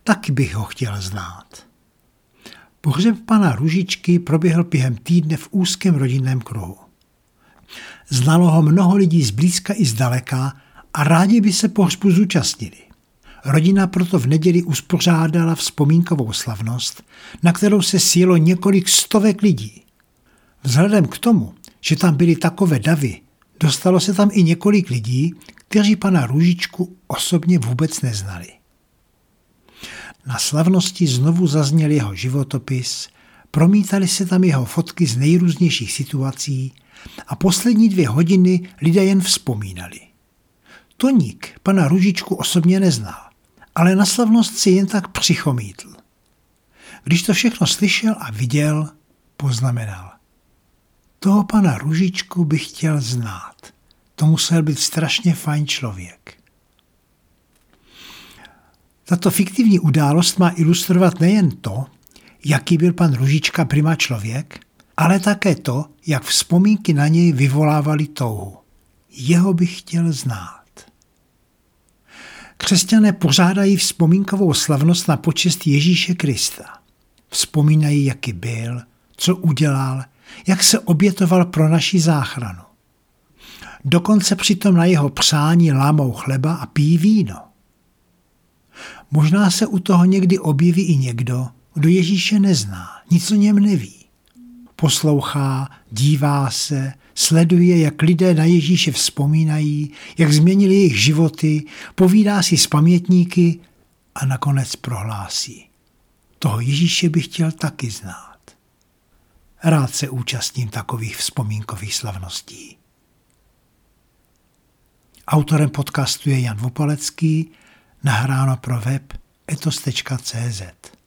taky bych ho chtěl znát. Pohřeb pana Růžičky proběhl během týdne v úzkém rodinném kruhu. Znalo ho mnoho lidí zblízka i zdaleka a rádi by se pohřbu zúčastnili. Rodina proto v neděli uspořádala vzpomínkovou slavnost, na kterou se sjelo několik stovek lidí. Vzhledem k tomu, že tam byly takové davy, dostalo se tam i několik lidí, kteří pana Růžičku osobně vůbec neznali. Na slavnosti znovu zazněl jeho životopis, promítaly se tam jeho fotky z nejrůznějších situací a poslední 2 hodiny lidé jen vzpomínali. Toník pana Růžičku osobně neznal, ale na slavnost si jen tak přichomítl. Když to všechno slyšel a viděl, poznamenal. Toho pana Růžičku bych chtěl znát. To musel být strašně fajn člověk. Tato fiktivní událost má ilustrovat nejen to, jaký byl pan Růžička prima člověk, ale také to, jak vzpomínky na něj vyvolávaly touhu. Jeho bych chtěl znát. Křesťané pořádají vzpomínkovou slavnost na počest Ježíše Krista. Vzpomínají, jaký byl, co udělal, jak se obětoval pro naši záchranu. Dokonce přitom na jeho přání lámou chleba a pijí víno. Možná se u toho někdy objeví i někdo, kdo Ježíše nezná, nic o něm neví. Poslouchá, dívá se, sleduje, jak lidé na Ježíše vzpomínají, jak změnili jejich životy, povídá si s pamětníky a nakonec prohlásí. Toho Ježíše bych chtěl taky znát. Rád se účastním takových vzpomínkových slavností. Autorem podcastu je Jan Vopalecký, nahráno pro web etos.cz.